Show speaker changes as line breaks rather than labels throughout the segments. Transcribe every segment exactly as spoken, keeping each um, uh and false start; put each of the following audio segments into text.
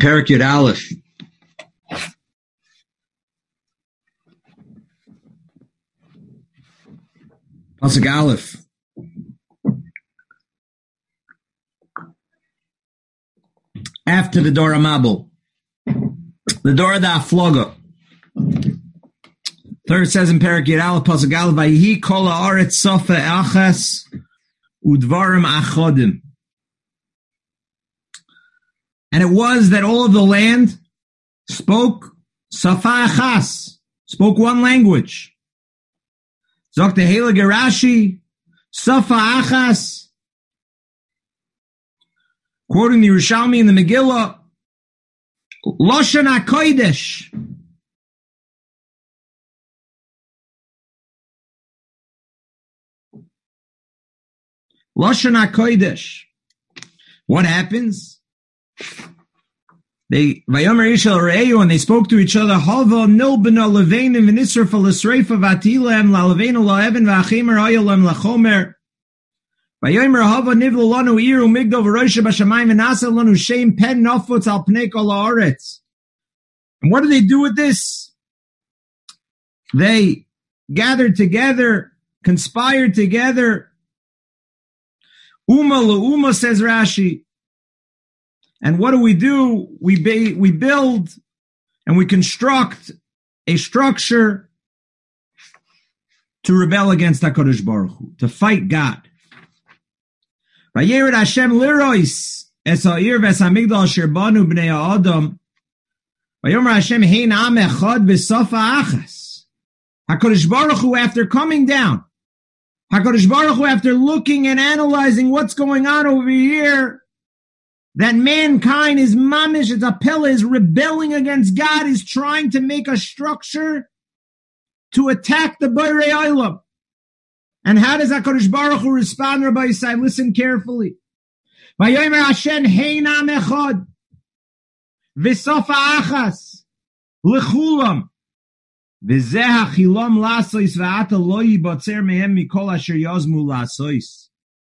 Perak Yud Aleph. Pasuk Aleph. After the Dor HaMabul, the Dor of the Afloga. Third says in Perak Yud Aleph, Pasuk Aleph, Vayihi kol haaretz safa achas udvarim achodim. And it was that all of the land spoke safa achas, spoke one language. Zok the Heilige Rashi, safa achas, quoting the Yerushalmi in the Megillah, Lashon HaKodesh. Lashon HaKodesh. What happens? They Vayomer Ishal Re'eu, and they spoke to each other. Hava nilbena leveinim v'nisrafa l'sreifa v'atilem la'leveinu la'even v'achimer hayalem l'chomer. Vayomer hava nivlu lanu iru migdol v'rosha b'shamayim v'nasa lanu sheim pen nafutz al pnei kol haaretz. And what do they do with this? They gathered together, conspired together. Uma l'uma, says Rashi. And what do we do? We ba- we build and we construct a structure to rebel against HaKadosh Baruch Hu, to fight God. Vayered Hashem lirois es ha'ir v'es ha'migdal asher banu b'nei ha'adam. Vayomer Hashem hein am echad v'safa achas. HaKadosh Baruch Hu, after coming down, HaKadosh Baruch Hu, after looking and analyzing what's going on over here, that mankind is mamish, it's a pillar, is rebelling against God, is trying to make a structure to attack the Borei Olam. And how does HaKadosh Baruch Hu respond, Rabbi Yisai? Listen carefully. Vayomer Hashem hein am echad v'safa achas l'chulam v'zeh hachilom lasois v'ata lo yibotzer mehem mikol asher yazmu lasois.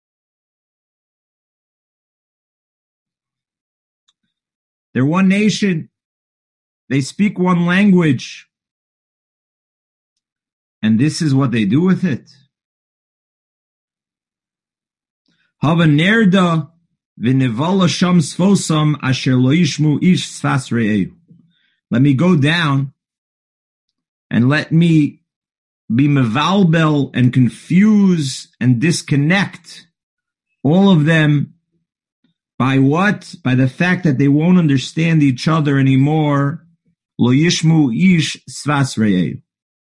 They're one nation. They speak one language. And this is what they do with it. Hava nerda v'nevala sham sfosam asher lo yishmu ish sfas re'eu. Let me go down and let me be mevalbel and confuse and disconnect all of them. By what? By the fact that they won't understand each other anymore. Lo yishmu ish svas re'eu.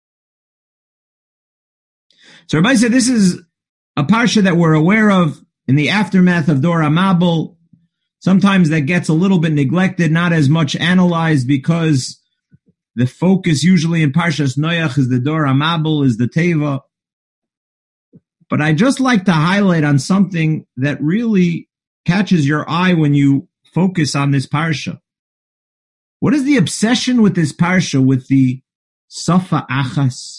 So Rabbi said this is a parsha that we're aware of in the aftermath of Dor HaMabul. Sometimes that gets a little bit neglected, not as much analyzed, because the focus usually in Parshas Noach is the Dor HaMabul, is the Teva. But I just like to highlight on something that really catches your eye when you focus on this parsha. What is the obsession with this parsha, with the Safa Achas?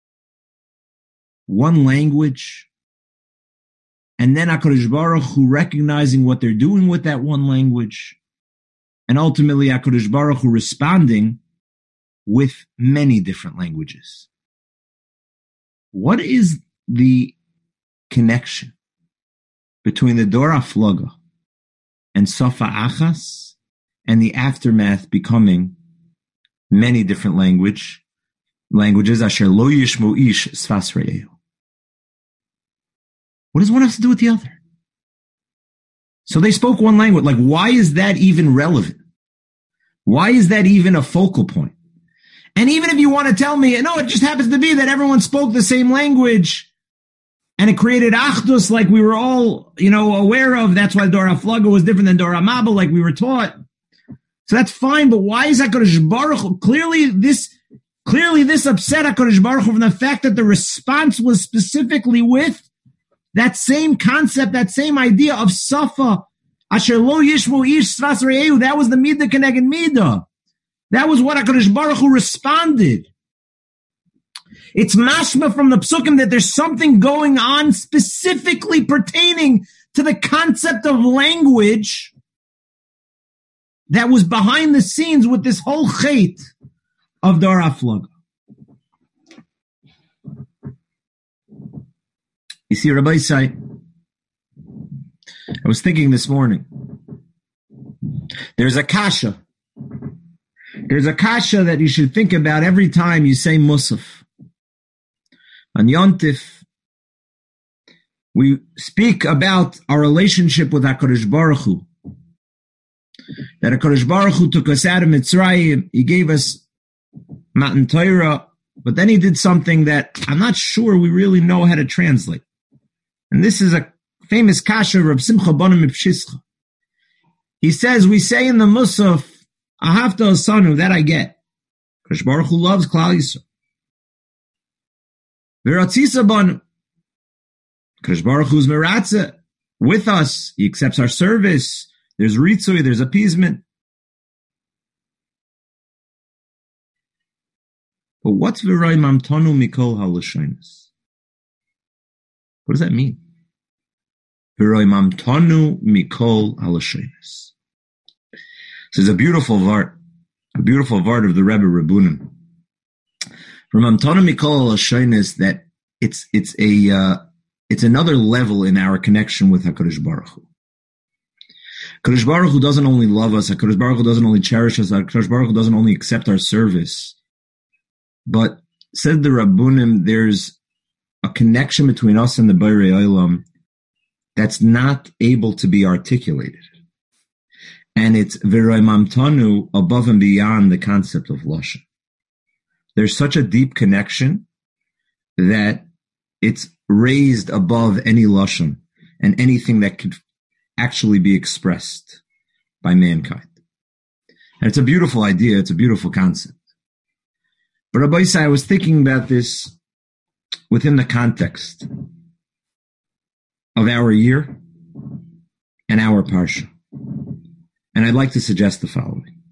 One language. And then HaKadosh Baruch Hu recognizing what they're doing with that one language. And ultimately HaKadosh Baruch Hu responding with many different languages. What is the connection between the Dor HaFloga and Safa Achas and the aftermath becoming many different language languages, Asher lo yishmu ish sfas re'eu? What does one have to do with the other? So they spoke one language. Like, why is that even relevant? Why is that even a focal point? And even if you want to tell me, no, it just happens to be that everyone spoke the same language, and it created achdus, like we were all, you know, aware of. That's why Dor HaFloga was different than Dor HaMabul, like we were taught. So that's fine, but why is HaKadosh Baruch Hu? Clearly this, clearly this upset HaKadosh Baruch Hu from the fact that the response was specifically with that same concept, that same idea of Safa, Asher lo yishmu ish sfas re'eu. That was the midah keneged midah. That was what HaKadosh Baruch Hu responded. It's mashma from the psukim that there's something going on specifically pertaining to the concept of language that was behind the scenes with this whole chait of Dar Aflaga. You see, Rabbi Isai, I was thinking this morning, there's a kasha. There's a kasha that you should think about every time you say Musaf. On Yontif, we speak about our relationship with HaKadosh Baruch Hu. That HaKadosh Baruch Hu took us out of Mitzrayim, He gave us Matan Torah, but then He did something that I'm not sure we really know how to translate. And this is a famous kasha of Reb Simcha Bonim Mipshischa. He says, we say in the Musaf, Ahavta Osanu, that I get. HaKadosh Baruch Hu loves Klal Yisrael. V'ratzisa Bonim. HaKadosh Baruch Hu's meratza with us. He accepts our service. There's ritzui, there's appeasement. But what's v'roi mamtonu mikol halashonis? What does that mean? V'roi mamtonu mikol halashonis. So it's a beautiful vart, a beautiful vart of the Rebbe Rebunim. From mamtonu mikol halashonis, that it's it's a uh, it's another level in our connection with HaKadosh Baruch Hu. HaKadosh Baruch Hu doesn't only love us, HaKadosh Baruch Hu doesn't only cherish us, HaKadosh Baruch Hu doesn't only accept our service, but said the Rabbunim, there's a connection between us and the Borei Olam that's not able to be articulated. And it's V'roi mamtanu, above and beyond the concept of Lashon. There's such a deep connection that it's raised above any Lashon and anything that could actually be expressed by mankind. And it's a beautiful idea, it's a beautiful concept. But Rabbi Isai, I was thinking about this within the context of our year and our parsha. And I'd like to suggest the following.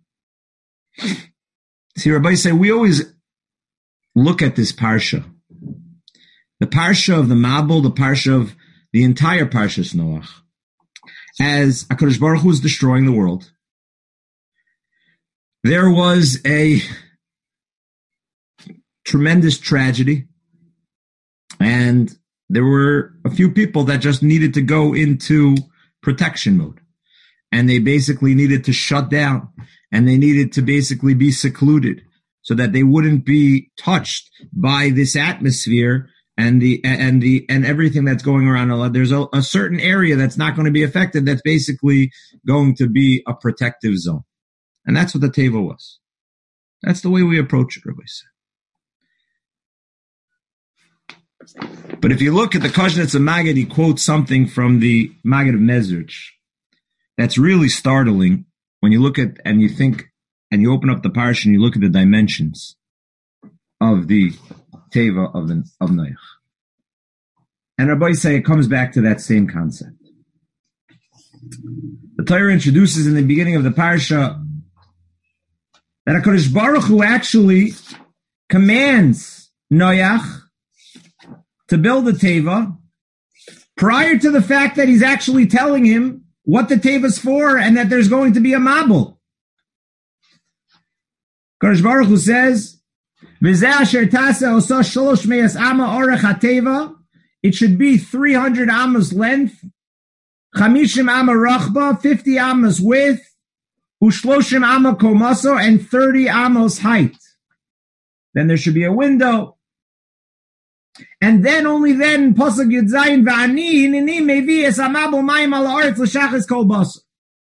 See, Rabbi Isai, we always look at this parsha, the parsha of the Mabul, the parsha of the entire Parshas Noach, as HaKadosh Baruch Hu was destroying the world. There was a tremendous tragedy, and there were a few people that just needed to go into protection mode, and they basically needed to shut down, and they needed to basically be secluded so that they wouldn't be touched by this atmosphere and the and the and everything that's going around. There's a, a certain area that's not going to be affected, that's basically going to be a protective zone. And that's what the Teva was. That's the way we approach it, Rabbi. But if you look at the Kushnetz of Maggid, he quotes something from the Maggid of Mezrich that's really startling when you look at and you think and you open up the parsha and you look at the dimensions of the Teva of the of Noach. And Rabbi say it comes back to that same concept. The Torah introduces in the beginning of the parsha that HaKadosh Baruch Hu actually commands Noach to build a Teva prior to the fact that he's actually telling him what the Teva's for and that there's going to be a Mabul. HaKadosh Baruch Hu says, it should be three hundred amas length, chamishim amma rachba, fifty amas width, ushloshim amma komaso, and thirty amos height. Then there should be a window. And then, only then, Pasuk Yud Zayin v'ani hineni mevi es amabel mayim al haaretz l'shachas kol basar.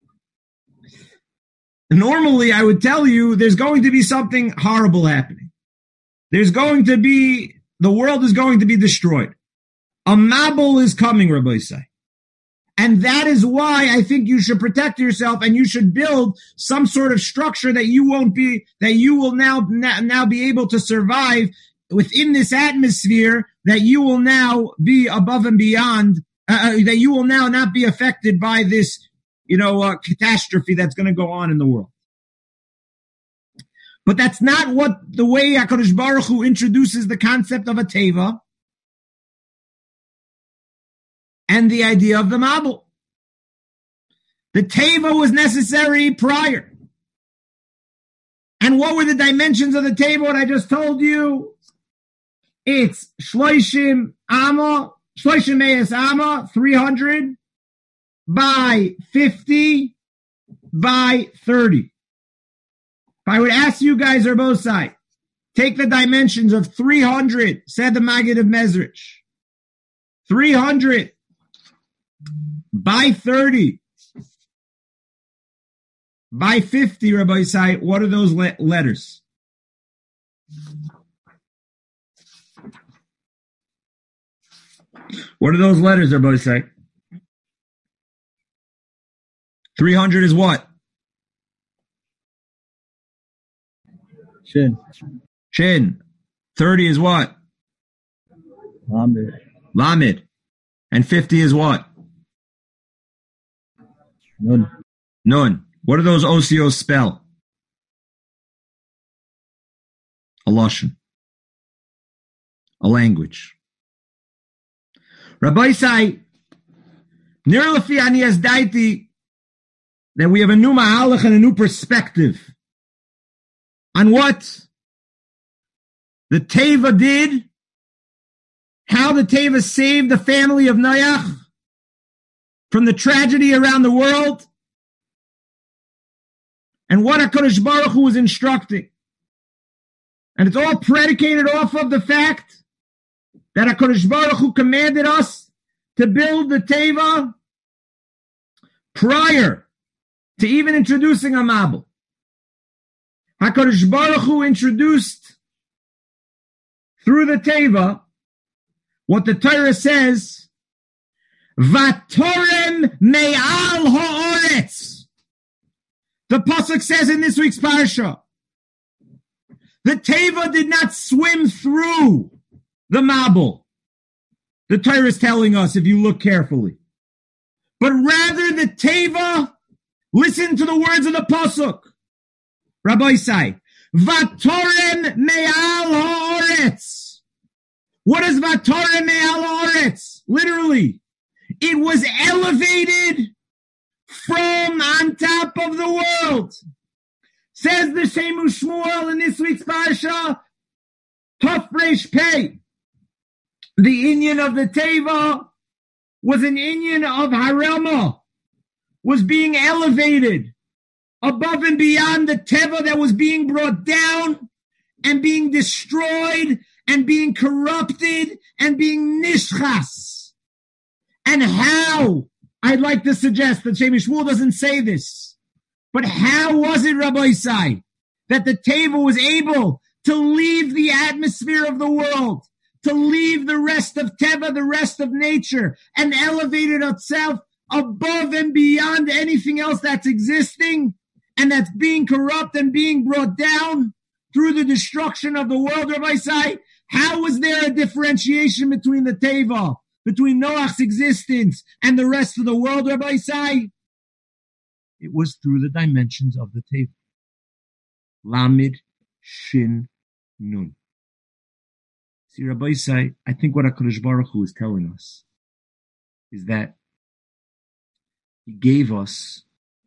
Normally, I would tell you there's going to be something horrible happening. There's going to be, the world is going to be destroyed. A Mabul is coming, Rabbi say. And that is why I think you should protect yourself and you should build some sort of structure that you won't be, that you will now, now be able to survive within this atmosphere, that you will now be above and beyond, uh, that you will now not be affected by this, you know, uh, catastrophe that's going to go on in the world. But that's not what the way HaKadosh Baruch Hu introduces the concept of a Teva and the idea of the Mabul. The Teva was necessary prior. And what were the dimensions of the table? What I just told you? It's shloishim ama, shloishim meis ama, three hundred by fifty by thirty. If I would ask you guys or both sides, take the dimensions of three hundred, said the Maggid of Mezrich. three hundred by thirty by fifty, Rabbi Isai, what are those le- letters? What are those letters, Rabbi Isai? three hundred is what?
Shin.
Shin. thirty is what?
Lamed.
Lamed. And fifty is what?
Nun.
Nun. What do those osios spell? A lashon. A language. Rabbi Isai, nir lefi ani daiti, that we have a new mahalach and a new perspective on what the Teva did, how the Teva saved the family of Noach from the tragedy around the world, and what HaKadosh Baruch Hu was instructing. And it's all predicated off of the fact that HaKadosh Baruch Hu commanded us to build the Teva prior to even introducing a Mabul. HaKadosh Baruch Hu introduced through the Teva what the Torah says, Vatorem me'al ha'oretz. The Pasuk says in this week's parasha, the Teva did not swim through the Mabul. The Torah is telling us if you look carefully. But rather the Teva, listen to the words of the Pasuk. Rabbi Isai, Vatorem me'al ha'oretz. What is Vatorem me'al ha'oretz? Literally, it was elevated from on top of the world. Says the Shemu Shmuel in this week's parasha, Tov Reish Pei. The Inyan of the Teva was an Inyan of Harama, was being elevated above and beyond the Teva that was being brought down and being destroyed and being corrupted and being nishchas. And how, I'd like to suggest that Shemu Shmuel doesn't say this, but how was it, Rabbi Isai, that the Teva was able to leave the atmosphere of the world, to leave the rest of Teva, the rest of nature, and elevated itself above and beyond anything else that's existing and that's being corrupt and being brought down through the destruction of the world, Rabbi Isai? How was there a differentiation between the Teva, between Noach's existence and the rest of the world, Rabbi Isai? It was through the dimensions of the Teva. Lamed, Shin, Nun. See, Rabbi Isai, I think what HaKadosh Baruch Hu is telling us is that He gave us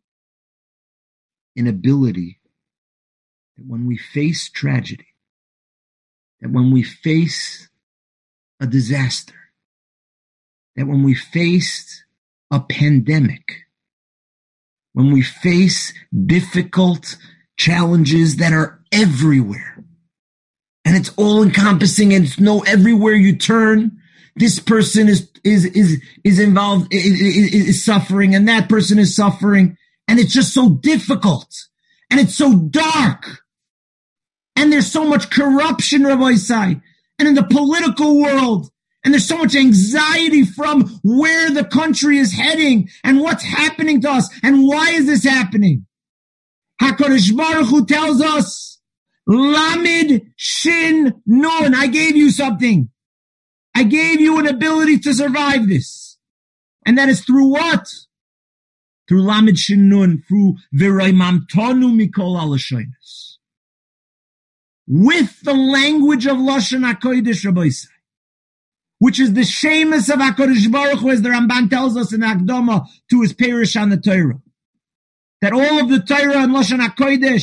an ability that when we face tragedy, that when we face a disaster, that when we face a pandemic, when we face difficult challenges that are everywhere, and it's all encompassing, and it's no everywhere you turn, this person is is is is involved, is, is, is suffering, and that person is suffering, and it's just so difficult, and it's so dark, and there's so much corruption, Rabbi Isai, and in the political world, and there's so much anxiety from where the country is heading, and what's happening to us, and why is this happening? HaKadosh Baruch Hu tells us, Lamed Shin Nun, I gave you something. I gave you an ability to survive this. And that is through what? Through Lamed Shin Nun, through V'raimamtonu mikol halashonos. With the language of Lashon HaKodesh, Rabbi Isai, which is the shemus of HaKadosh Baruch Hu, as the Ramban tells us in Akdama to his Perush on the Torah. That all of the Torah and Lashon HaKodesh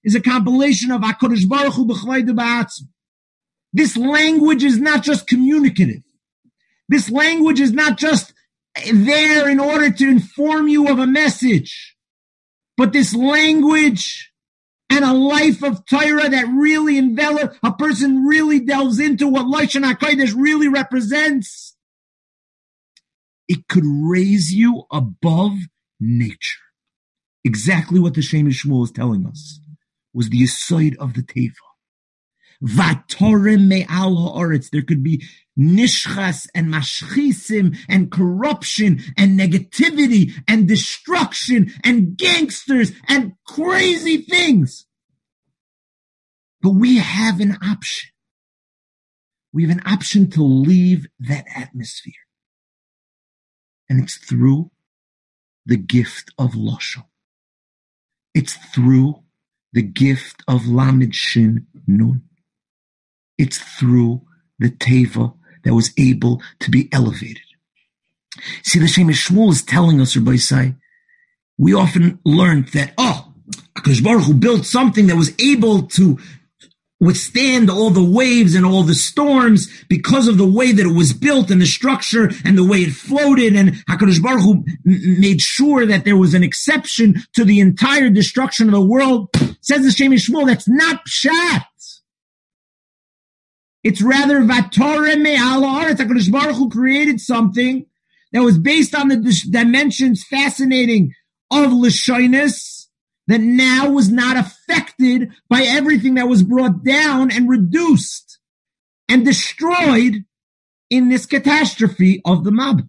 is a compilation of HaKadosh Baruch Hu b'chlai ba'atzmo. This language is not just communicative. This language is not just there in order to inform you of a message, but this language and a life of Torah that really envelops, a person really delves into what Lashon HaKodesh really represents. It could raise you above nature. Exactly what the Shem Shmuel is telling us was the aside of the Teva. Vatorem me'al ha'aretz. There could be nishchas and mashchisim and corruption and negativity and destruction and gangsters and crazy things. But we have an option. We have an option to leave that atmosphere. And it's through the gift of Lashon. It's through the gift of Lamed Shin Nun. It's through the Teva that was able to be elevated. See, the Shem Shmuel is telling us, Rabbi Isai, we often learned that, oh, HaKadosh Baruch Hu built something that was able to withstand all the waves and all the storms because of the way that it was built and the structure and the way it floated. And HaKadosh Baruch Hu m- made sure that there was an exception to the entire destruction of the world. Says the Shem Shmuel, that's not pshat. It's rather Vatoreh me'al ha'aretz. HaKadosh Baruch Hu created something that was based on the dis- dimensions, fascinating, of Lashonis, that now was not affected by everything that was brought down and reduced and destroyed in this catastrophe of the Mabul.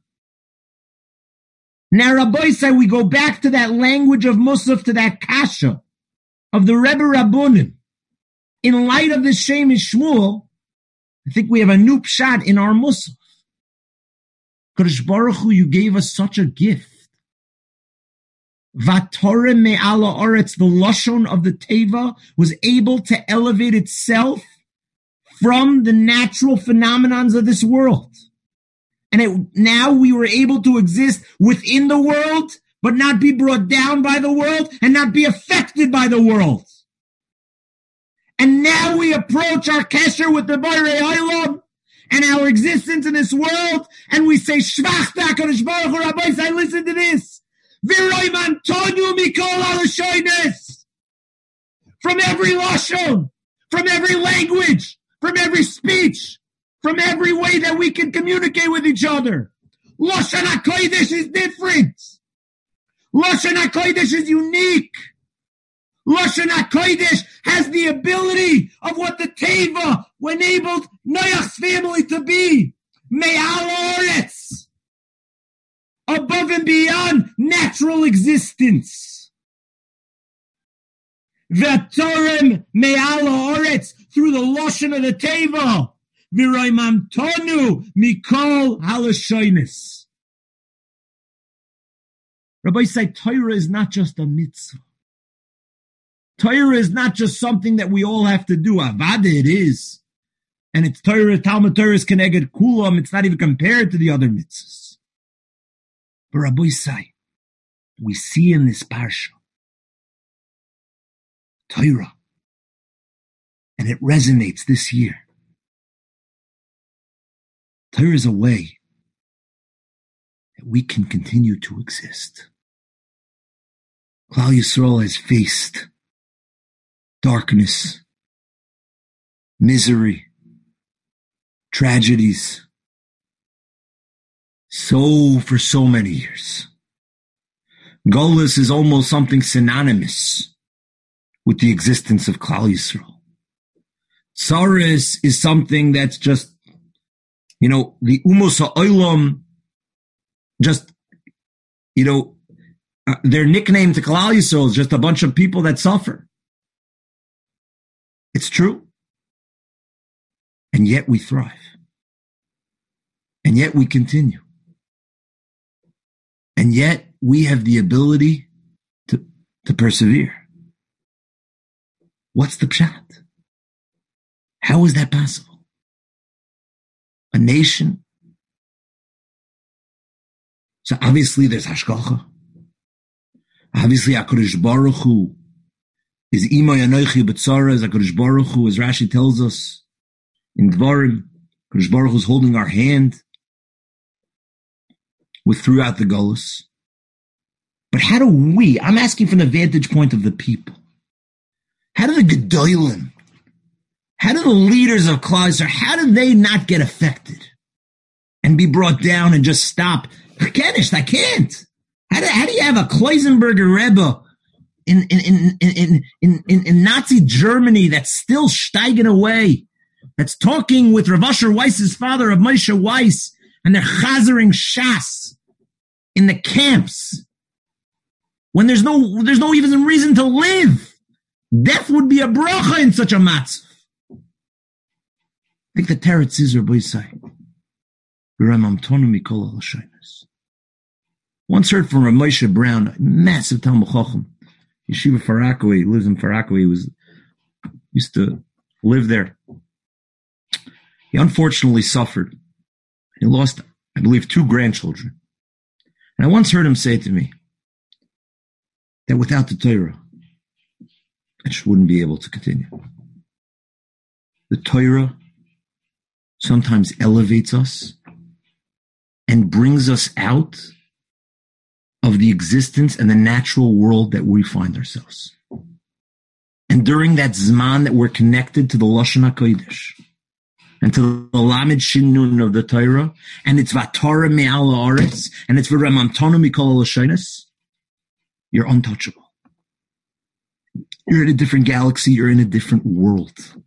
Now, Rabbi said we go back to that language of Musaf, to that kasha of the Rebbe Rabbunim. In light of this Shem Shmuel, I think we have a new pshat in our Musaf. Kadosh Baruch Hu, you gave us such a gift. Vatoreh me'al ha'aretz, the Lashon of the Teva, was able to elevate itself from the natural phenomenons of this world. And it, now we were able to exist within the world, but not be brought down by the world and not be affected by the world. And now we approach our kesher with the Borei Olam and our existence in this world, and we say, Shvach HaKadosh Baruch Hu, Rabbi, I listen to this. V'roim Antonu mikol halashonos. From every lashon, from every language, from every speech, from every way that we can communicate with each other. Lashon HaKodesh is different. Lashon HaKodesh is unique. Lashon HaKodesh has the ability of what the Teva enabled Noach's family to be. Me'al ha'aretz. Above and beyond natural existence. Vatorem me'al ha'aretz, through the Lashon of the Teva. V'roim Antonu mikol halashonos. Rabbi said, Torah is not just a mitzvah. Torah is not just something that we all have to do. Avada it is. And it's Torah, Talmud Torah is keneged kulam. It's not even compared to the other mitzvahs. But Rabbi Isai, we see in this parsha, Torah, and it resonates this year. Torah is a way that we can continue to exist. Klal Yisrael has faced darkness, misery, tragedies, so for so many years. Golus is almost something synonymous with the existence of Klal Yisrael. Tsaris is something that's just, you know, the Umos HaOlam, just, you know, uh, their nickname to Klal Yisrael is just a bunch of people that suffer. It's true. And yet we thrive. And yet we continue. And yet we have the ability to, to persevere. What's the pshat? How is that possible? A nation. So obviously there's hashgacha. Obviously HaKadosh Baruch Hu is Imo Yanoichi B'tzara, as HaKadosh Baruch Hu, as Rashi tells us in Dvarim, HaKadosh Baruch Hu is holding our hand with throughout the Golus. But how do we, I'm asking from the vantage point of the people, how do the Gedolim, how do the leaders of Klal Yisrael, how do they not get affected and be brought down and just stop? I can't. How do, how do you have a Kloisenberger Rebbe in, in, in, in, in, in, in Nazi Germany that's still steiging away, that's talking with Rav Asher Weiss's father, of Moshe Weiss, and they're chazering Shas in the camps when there's no, there's no even reason to live. Death would be a bracha in such a matzav. I think the Teretz is Rabbi Yisai. Once heard from Rav Moshe Brown, a massive Talmud Chacham, Yeshiva Farakwe, he lives in Farakwe, he was, used to live there. He unfortunately suffered. He lost, I believe, two grandchildren. And I once heard him say to me that without the Torah, I just wouldn't be able to continue. The Torah sometimes elevates us and brings us out of the existence and the natural world that we find ourselves. And during that Zman that we're connected to the Lashon HaKodesh and to the Lamed Shin Nun of the Torah, and it's Vatorah Me'al Haaretz, and it's V'Ramamtonu Mikol HaLashonos, you're untouchable. You're in a different galaxy, you're in a different world.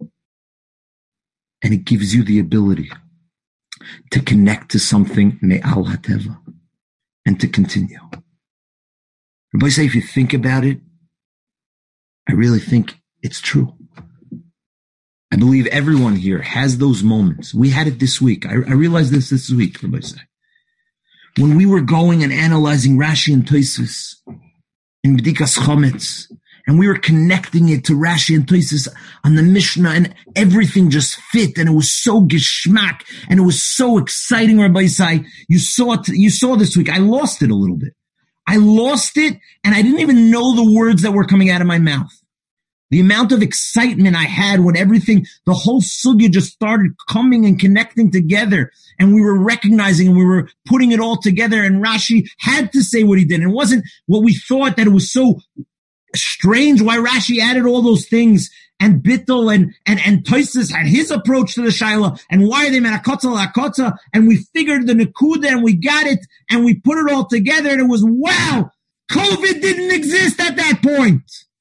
And it gives you the ability to connect to something Me'al HaTeva and to continue. Rabbi say, if you think about it, I really think it's true. I believe everyone here has those moments. We had it this week. I, I realized this this week, Rabbi say. When we were going and analyzing Rashi and Tosfos in B'dikas Chometz, and we were connecting it to Rashi and Tosfos on the Mishnah, and everything just fit, and it was so geschmack, and it was so exciting, Rabbi Yisai. You saw it, you saw this week. I lost it a little bit. I lost it, and I didn't even know the words that were coming out of my mouth. The amount of excitement I had when everything, the whole sugya just started coming and connecting together, and we were recognizing and we were putting it all together, and Rashi had to say what he did. And it wasn't what we thought, that it was so strange why Rashi added all those things, and Bittel and, and, and Tosfos had his approach to the Shaila, and why are they menakotza lakotza, and we figured the Nakuda, and we got it, and we put it all together, and it was, wow, COVID didn't exist at that point.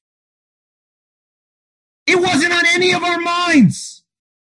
It wasn't on any of our minds.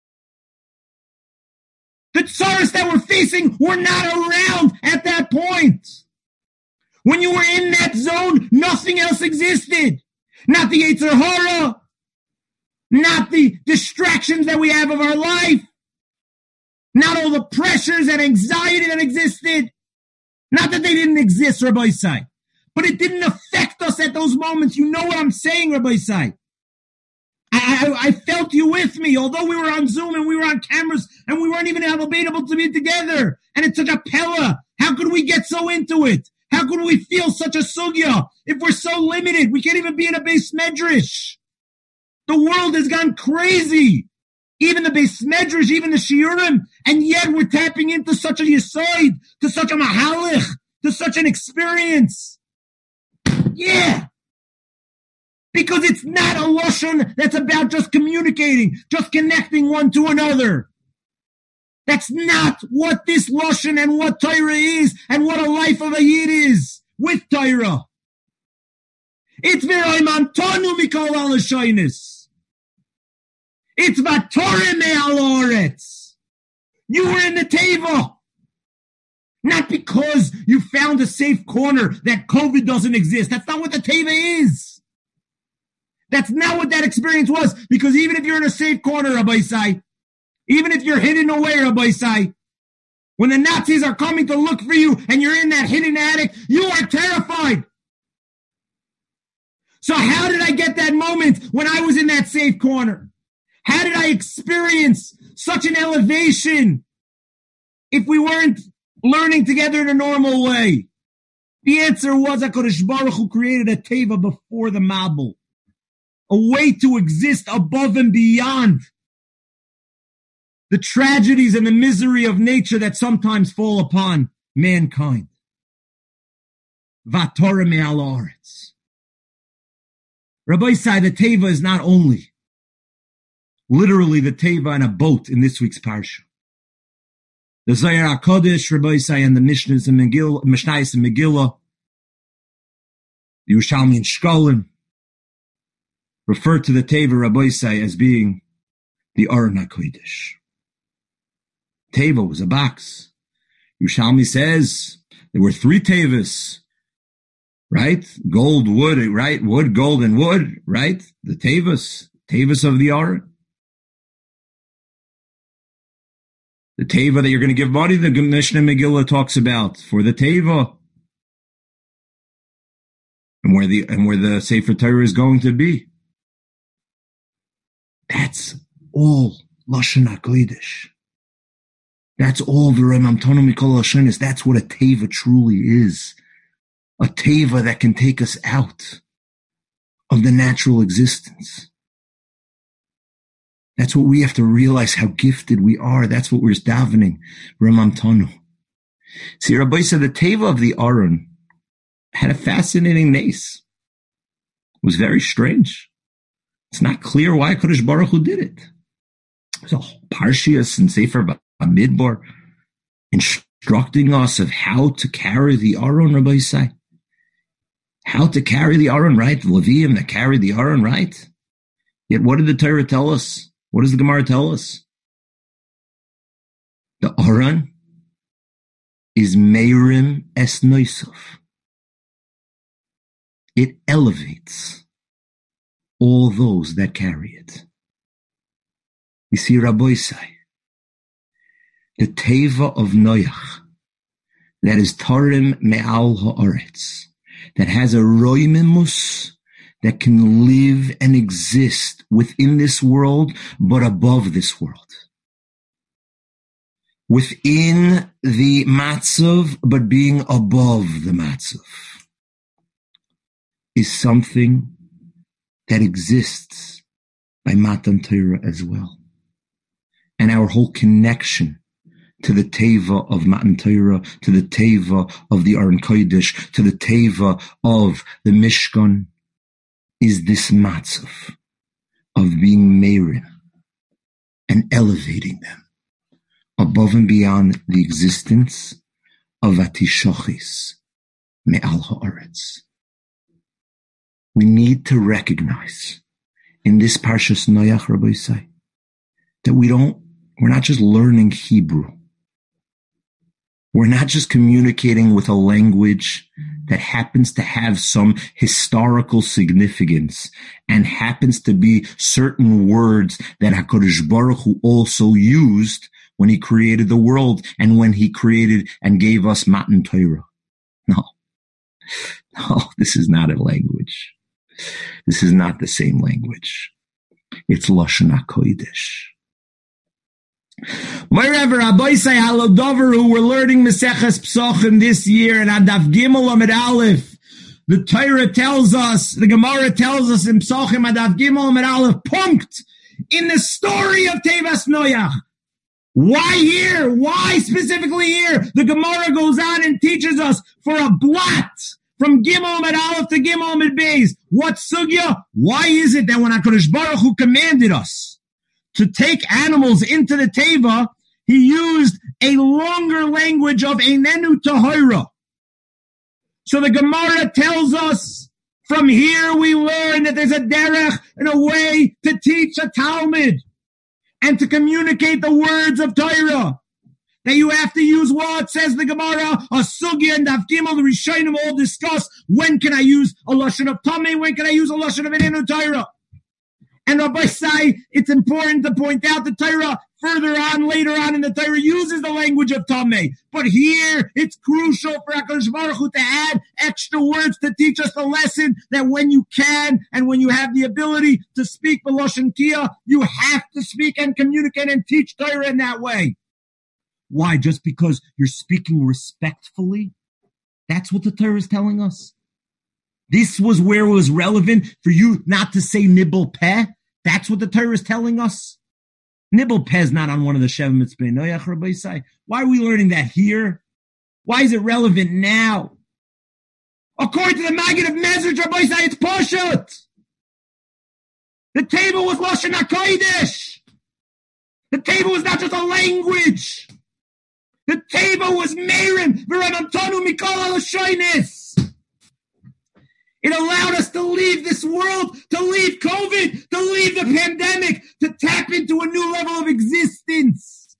The tsaras that we're facing were not around at that point. When you were in that zone, nothing else existed. Not the Yetzer Hara, not the distractions that we have of our life, not all the pressures and anxiety that existed. Not that they didn't exist, Rabbi Yisai, but it didn't affect us at those moments. You know what I'm saying, Rabbi Yisai? I, I, I felt you with me, although we were on Zoom and we were on cameras and we weren't even able to be together. And it took a pella. How could we get so into it? How could we feel such a sugya if we're so limited? We can't even be in a Beis Medrash. The world has gone crazy. Even the Beis Medrash, even the Shiurim, and yet we're tapping into such a Yesod, to such a Mahalach, to such an experience. Yeah. Because it's not a Lashon that's about just communicating, just connecting one to another. That's not what this Lashon and what Torah is, and what a life of a Yid is with Torah. It's V'Ramamtonu Mikol HaLashonos. It's Vatorah Me'al Haaretz. You were in the Teva. Not because you found a safe corner that COVID doesn't exist. That's not what the Teva is. That's not what that experience was. Because even if you're in a safe corner, Rabbi Yisai, even if you're hidden away, Rabbi Yisai, when the Nazis are coming to look for you and you're in that hidden attic, you are terrified. So how did I get that moment when I was in that safe corner? How did I experience such an elevation if we weren't learning together in a normal way? The answer was HaKadosh Baruch Hu created a teva before the Mabul. a way to exist above and beyond the tragedies and the misery of nature that sometimes fall upon mankind. Vatorah me'al haaretz. Rabbi Say, the Teva is not only literally the Teva in a boat in this week's parsha. The Zohar HaKodesh, Rabbi Say, and the Mishnahs and Megillah, Mishnayos and Megillah, the Yerushalmi and Shkolim, refer to the Teva, Rabbi Say, as being the Aron HaKodesh. Teva was a box. Yerushalmi says there were three Tevas, right? Gold, wood, right? Wood, gold, and wood, right? The Tevas, Tevas of the Aron. The Teva that you're going to give money, the Mishnah Megillah talks about for the Teva. And where the, and where the Sefer Torah is going to be. That's all Lashon HaKodesh. That's all the Remamtonu Mikol Hashonis. That's what a Teva truly is. A Teva that can take us out of the natural existence. That's what we have to realize, how gifted we are. That's what we're davening, Remamtonu. See, Rabbi said the Teva of the Aron had a fascinating nace. It was very strange. It's not clear why Kadosh Baruch Hu did it. There's a Parshias and Sefer Bamidbar instructing us of how to carry the Aron, Rabbi Say. How to carry the Aron, right? The Leviim that carry the Aron, right? Yet what did the Torah tell us? What does the Gemara tell us? The Aron is Meirim Es Noisov. It elevates all those that carry it. You see, Rabbi Say, the Teva of Noach, that is Tarim Me'al Haaretz, that has a Roimimus, that can live and exist within this world, but above this world. Within the Matzav, but being above the Matzav, is something that exists by Matan Torah as well. And our whole connection to the Teva of Matan Torah, to the Teva of the Aron Kodesh, to the Teva of the Mishkan, is this matzav of being meirim and elevating them above and beyond the existence of Atishochis Me'al Haaretz. We need to recognize in this Parshas Noach, Rabbi Say, that we don't, we're not just learning Hebrew. We're not just communicating with a language that happens to have some historical significance and happens to be certain words that HaKadosh Baruch Hu also used when he created the world and when he created and gave us Matan Torah. No. No, this is not a language. This is not the same language. It's Lashon HaKodesh. Wherever Rabbi Say Halodover, who we're learning Maseches Psochim this year, and Adaf Gimel Amid Aleph, the Torah tells us, the Gemara tells us in Psochim Adaf Gimel Amid Aleph, punkt, in the story of Tevas Noach. Why here? Why specifically here? The Gemara goes on and teaches us for a blot from Gimel Amid Aleph to Gimel Amid Beis. What sugya? Why is it that when HaKadosh Baruch Hu commanded us to take animals into the Teva, he used a longer language of Einenu Tahira? So the Gemara tells us, from here we learn that there's a derech and a way to teach a Talmud and to communicate the words of Torah. That you have to use what says the Gemara, a Sugya and Daf Gimel, the Rishonim all discuss, when can I use a Lashon of Tameh, when can I use a Lashon of Einenu Tahira? And Rabbi Say, it's important to point out the Torah further on, later on in the Torah, uses the language of Tameh. But here, it's crucial for HaKadosh Baruch Hu to add extra words to teach us the lesson that when you can and when you have the ability to speak B'Lashon Kiyah, you have to speak and communicate and teach Torah in that way. Why? Just because you're speaking respectfully? That's what the Torah is telling us. This was where it was relevant for you not to say nibble peh. That's what the Torah is telling us. Nibble peh is not on one of the Sheva Mitzvah Noach, Rabbi Yisai. Why are we learning that here? Why is it relevant now? According to the Maggid of Mezrich, Rabbi Yisai, it's Pashut. The table was Lashon HaKodesh. The table was not just a language. The table was Merim, V'Ramamtonu Mikol HaLashonis. It allowed us to leave this world, to leave COVID, to leave the pandemic, to tap into a new level of existence.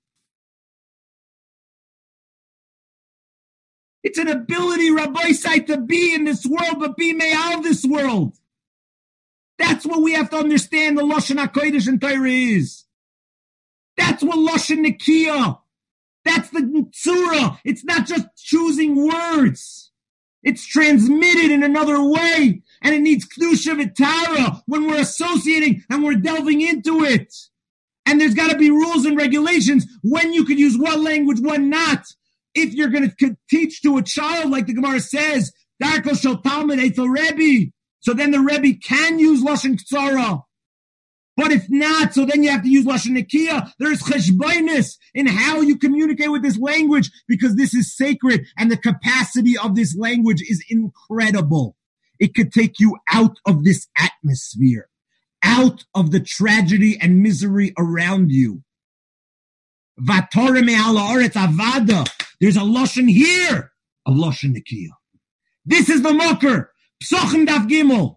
It's an ability, Rabbi Yisai, to be in this world, but be mei of this world. That's what we have to understand the Lashon HaKodesh in Torah is. That's what Lashon Nekiah. That's the Tzura. It's not just choosing words. It's transmitted in another way, and it needs Kedusha V'Tara when we're associating and we're delving into it. And there's got to be rules and regulations when you could use what language, when not. If you're going to teach to a child, like the Gemara says, Darko Shel Talmud Eitel Rebbe, so then the Rebbe can use Lashon Ktsara. But if not, so then you have to use Lashon Nekiah. There's cheshbonis in how you communicate with this language, because this is sacred and the capacity of this language is incredible. It could take you out of this atmosphere, out of the tragedy and misery around you. Vatore me'al haaretz avada. There's a Lashon here of Lashon Nekiah. This is the Mocker. Psochim Daf Gimel.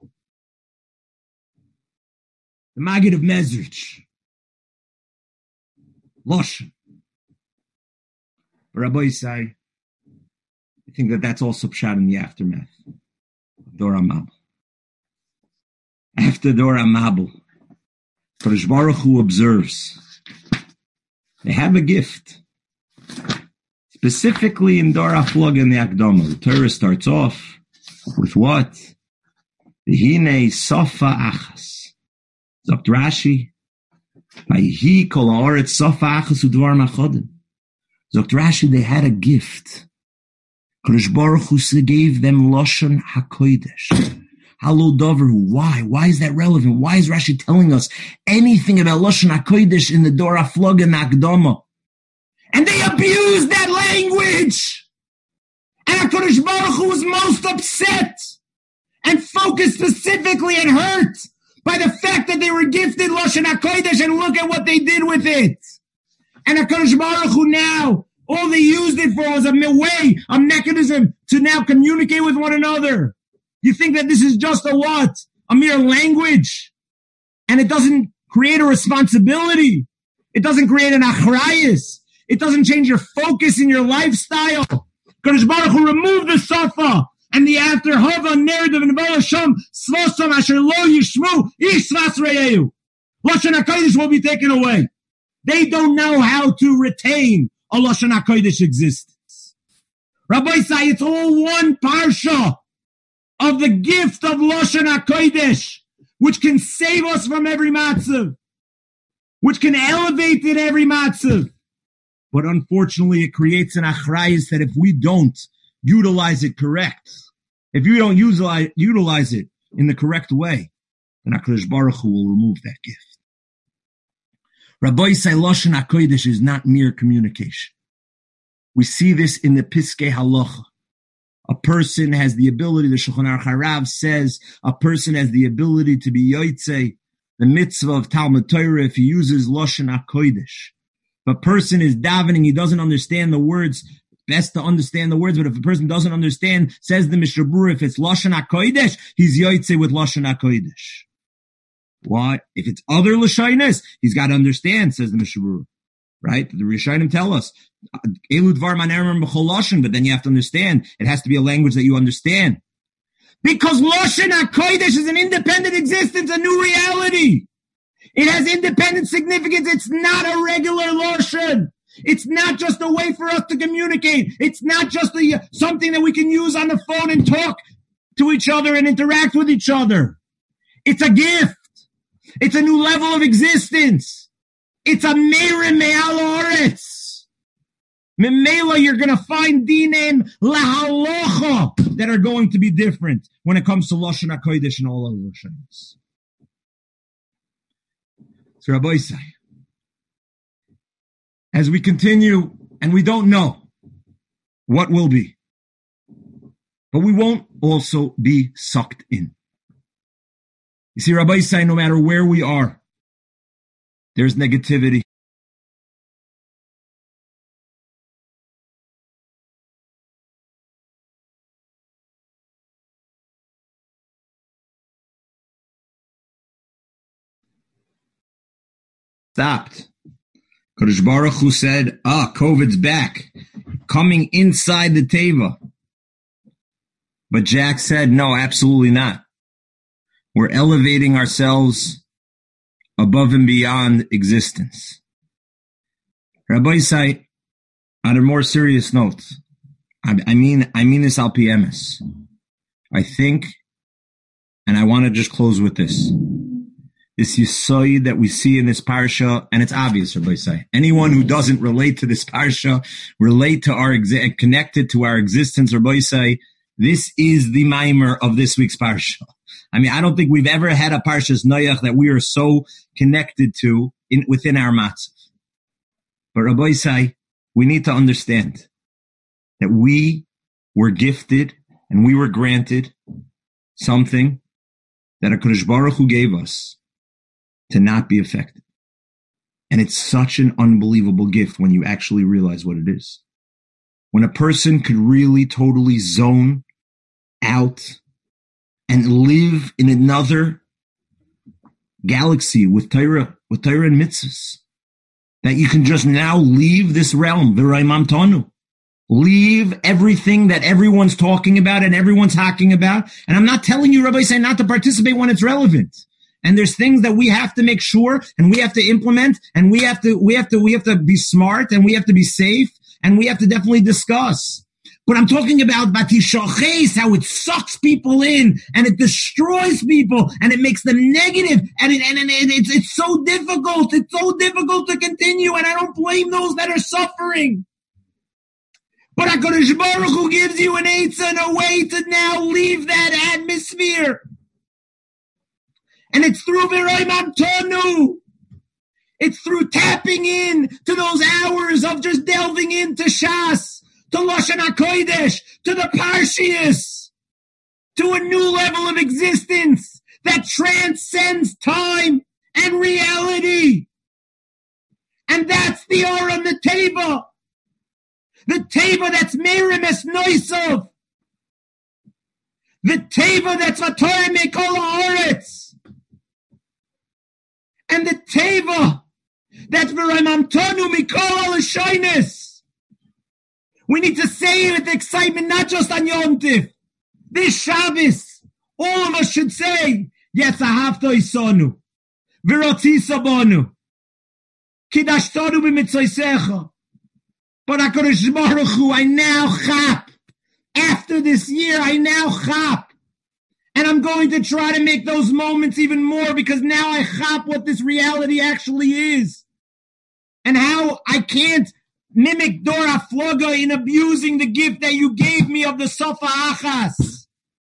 The Maggid of Mezrich. Lashon. Rabbi Yisai, I think that that's also pshat in the aftermath of Dor HaMabul. After Dor HaMabul, Kadosh Baruch Hu observes they have a gift. Specifically in Dor HaFlog and the Akdama, the Torah starts off with what? V'hinei sofa achas. Zogt Rashi, Vayhi kol haaretz sofa achas udvar machodim. Zogt Rashi, they had a gift. Kadosh Baruch Hu gave them Lashon HaKodesh. Halo Dover. Why? Why is that relevant? Why is Rashi telling us anything about Lashon HaKodesh in the Dor HaFlog and Akdama? And they abused that language. And HaKadosh Baruch Hu was most upset and focused specifically and hurt by the fact that they were gifted Lashon HaKodesh, and look at what they did with it. And HaKadosh Baruch Hu now, all they used it for was a way, a mechanism to now communicate with one another. You think that this is just a what? A mere language. And it doesn't create a responsibility. It doesn't create an achrayus. It doesn't change your focus in your lifestyle. HaKadosh Baruch Hu removed the safa. And the after Hava narrative in Balasham Svosam Asher Lo Yishmu Ishvas Reyu. Lashon HaKodesh will be taken away. They don't know how to retain a Lashon HaKodesh existence. Rabbi Yisai, it's all one parsha of the gift of Lashon HaKodesh, which can save us from every matzav, which can elevate in every matzav. But unfortunately, it creates an achrayus that if we don't utilize it correct, if you don't utilize, utilize it in the correct way, then HaKadosh Baruch Hu will remove that gift. Rabbi Yisai, Lashon HaKodesh is not mere communication. We see this in the Piskei Halacha. A person has the ability, the Shulchan Aruch Harav says, a person has the ability to be yotzei, the mitzvah of Talmud Torah, if he uses Lashon HaKodesh. If a person is davening, he doesn't understand the words, best to understand the words, but if a person doesn't understand, says the Mishnah Berurah, if it's Lashon HaKodesh, he's yotzei with Lashon HaKodesh. Why? If it's other Lashonos, he's got to understand, says the Mishnah Berurah. Right? The Rishonim tell us, Elu Dvar Manerim B'chol Lashon, but then you have to understand, it has to be a language that you understand. Because Lashon HaKodesh is an independent existence, a new reality. It has independent significance. It's not a regular Lashon. It's not just a way for us to communicate. It's not just a, something that we can use on the phone and talk to each other and interact with each other. It's a gift. It's a new level of existence. It's a Merim Me'al Haaretz. Memela, you're going to find Dinem Lahalocha. that are going to be different when it comes to Lashon HaKodesh and all other Lashonos. So Rabbi Isai, as we continue, and we don't know what will be, but we won't also be sucked in. You see, Rabbi Isai, no matter where we are, there's negativity. Stopped. Kadosh Baruch Hu said, ah, COVID's back, coming inside the Teva. But Jack said, no, absolutely not. We're elevating ourselves above and beyond existence. Rabbi Isai, on a more serious note, I, I mean, I mean this al pi emes. I think, and I want to just close with this. This Yesod that we see in this parsha, and it's obvious, Rabbi Isai. Anyone who doesn't relate to this parsha, relate to our, exi- connected to our existence, Rabbi Isai, this is the mimer of this week's parsha. I mean, I don't think we've ever had a parshas Noach that we are so connected to in, within our matzav. But Rabbi Isai, we need to understand that we were gifted and we were granted something that HaKadosh Baruch Hu gave us to not be affected. And it's such an unbelievable gift when you actually realize what it is. When a person could really totally zone out and live in another galaxy with Torah, with Torah and mitzvahs, that you can just now leave this realm, v'raimam tonu, leave everything that everyone's talking about and everyone's hacking about. And I'm not telling you, Rabbi, say not to participate when it's relevant. And there's things that we have to make sure and we have to implement and we have to, we have to, we have to be smart and we have to be safe and we have to definitely discuss. But I'm talking about batishoches, how it sucks people in and it destroys people and it makes them negative and it, and, and it, it's, it's so difficult. It's so difficult to continue and I don't blame those that are suffering. But HaKadosh Baruch Hu gives you an eitzah and a way to now leave that atmosphere. And it's through V'raimam tonu. It's through tapping in to those hours of just delving into Shas, to Lashon HaKodesh, to the Parshias, to a new level of existence that transcends time and reality. And that's the Or on the Teva. The Teva that's Merim Es Noisov. The Teva that's Vatorah Mekol Haaretz. And the Teva that's V'raimam tonu Mikol HaLashonos. We need to say it with excitement, not just on Yom Tiv. This Shabbos, all of us should say, Yes, Ahavto Isonu. V'rotzisa bonu. Kidashtonu b'mitzvosecha. But HaKadosh Baruch Hu, I now chap. After this year, I now chap. And I'm going to try to make those moments even more because now I chap what this reality actually is. And how I can't mimic Dora Floga in abusing the gift that you gave me of the Sofa Achas.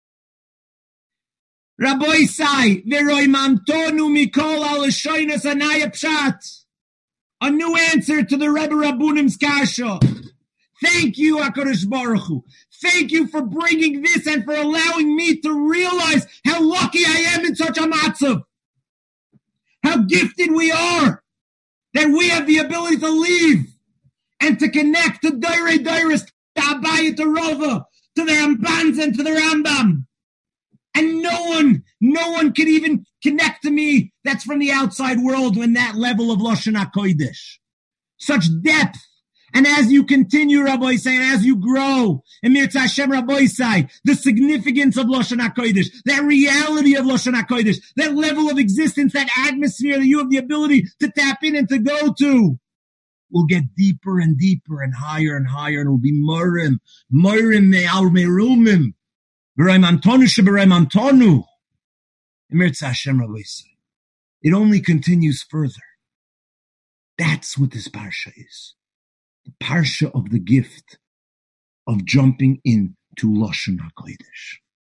Rabbi Isai, V'raimam tonu Mikol HaLashonos Anaya Pshat. A new answer to the Rebbe Rabunim's kasha. Thank you, HaKadosh Baruch Hu. Thank you for bringing this and for allowing me to realize how lucky I am in such a matzav. How gifted we are that we have the ability to leave and to connect to Dairei Dairis, to Abaye, to Rova, to the Rambanz and to the Rambam. And no one, no one can even connect to me that's from the outside world when that level of Lashon HaKodesh. Such depth. And as you continue, Rabbi Isai, and as you grow, in Mirza Hashem Rabbi Isai, the significance of Lashon HaKodesh, that reality of Lashon HaKodesh, that level of existence, that atmosphere that you have the ability to tap in and to go to, will get deeper and deeper and higher and higher, and it will be Morim, Morim Me'al Merumim, V'raimam tonu she'v'raimam tonu. In Mirza Hashem Rabbi Isai. It only continues further. That's what this parsha is. The parsha of the gift of jumping in to Lashon HaKodesh.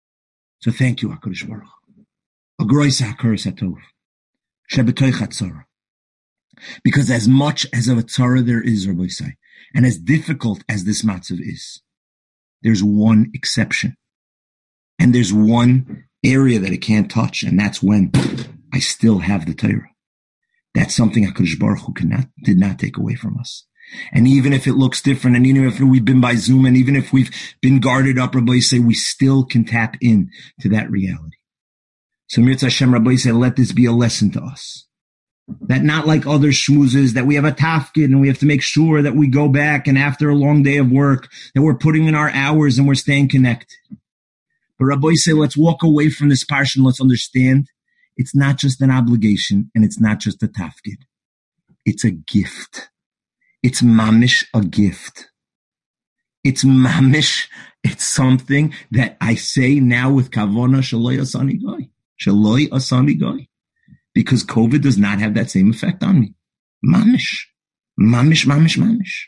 So thank you, HaKadosh Baruch Hu. Agroisa HaKaras HaTov. Shebetoich HaTzara. Because as much as of a tzara there is, Rabbi Say, and as difficult as this matzav is, there's one exception. And there's one area that it can't touch, and that's when I still have the Torah. That's something HaKadosh Baruch Hu cannot, did not take away from us. And even if it looks different, and even if we've been by Zoom, and even if we've been guarded up, Rabbi Say, we still can tap in to that reality. So Mirza Hashem, Rabbi Say, let this be a lesson to us. That not like other shmoozes, that we have a tafkid and we have to make sure that we go back and after a long day of work, that we're putting in our hours and we're staying connected. But Rabbi say, let's walk away from this parsha and let's understand it's not just an obligation and it's not just a tafkid. It's a gift. It's mamish a gift. It's mamish. It's something that I say now with kavona shaloi asani goy. Shaloi asani goy. Because COVID does not have that same effect on me. Mamish. Mamish, mamish, mamish.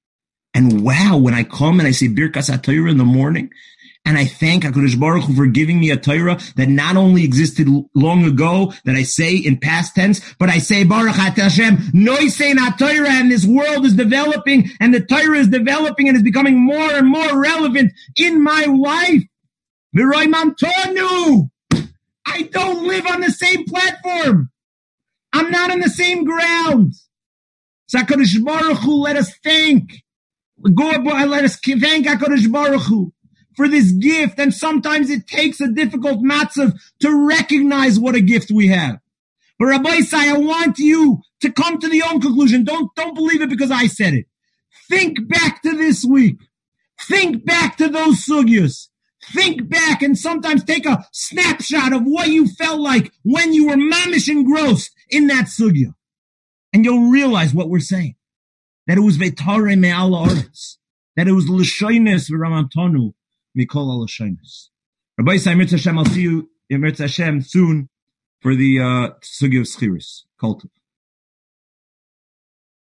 And wow, when I come and I say Birkas HaTorah in the morning, and I thank HaKadosh Baruch Hu for giving me a Torah that not only existed long ago, that I say in past tense, but I say Baruch Ata Hashem, Noisein HaTorah, and this world is developing, and the Torah is developing and is becoming more and more relevant in my life. V'roi mamtonu. I don't live on the same platform. I'm not on the same ground. So HaKadosh Baruch Hu, let us thank. Let us thank HaKadosh Baruch Hu for this gift. And sometimes it takes a difficult matzav to recognize what a gift we have. But Rabbi Say, I want you to come to the own conclusion. Don't, don't believe it because I said it. Think back to this week. Think back to those sugyas. Think back and sometimes take a snapshot of what you felt like when you were mamish engrossed in that sugya. And you'll realize what we're saying. That it was Ve'tare me'al ha'aretz. That it was l'shoynes v'ramantonu mikol ha'l'shoynes. Rabbi Say, Mirza Hashem, I'll see you in Mirza Hashem soon for the uh, sugya of Schiris. Kol tov.